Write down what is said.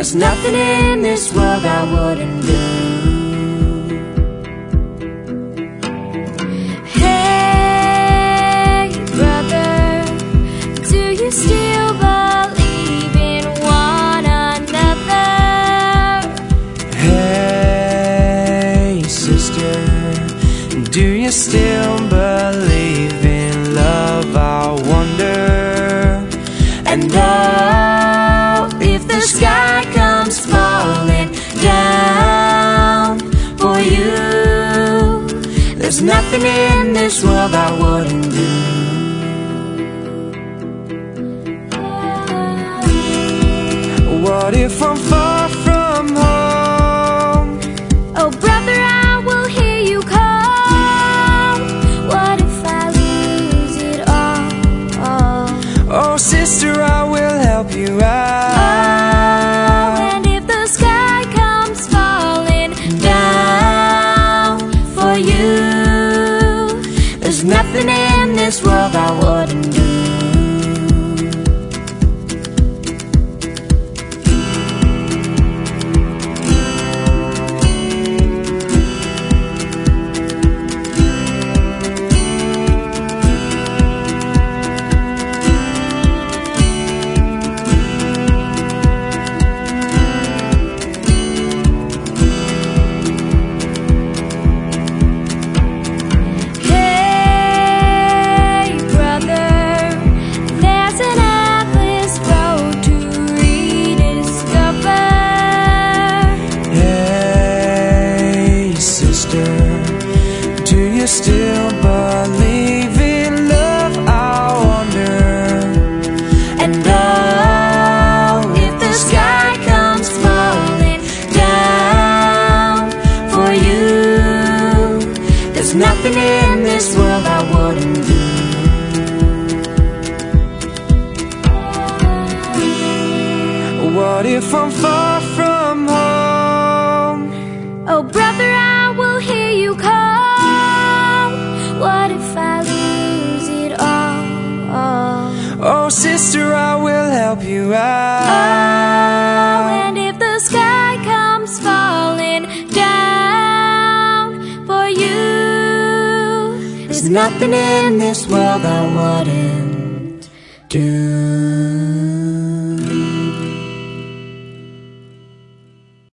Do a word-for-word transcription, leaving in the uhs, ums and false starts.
There's nothing in this world I wouldn't do. Hey, brother, do you still believe in one another? Hey, sister, do you still believe in love? I wonder. And oh, if the sky comes falling down for you, there's nothing in this world I wouldn't do. What if I'm far from home? Oh, brother, I will hear you call. What if I lose it all? Oh, sister, I will help you out. Oh, and if the sky comes falling down for you, there's nothing in this world I wouldn't do. Do you still believe in love? I wonder. And oh, if the sky comes falling down for you, there's nothing in this world I wouldn't do. What if I'm far from home? Oh, brother, I will hear you call. What if I lose it all? Oh, sister, I will help you out. Oh, and if the sky comes falling down for you, there's nothing in this world I wouldn't do.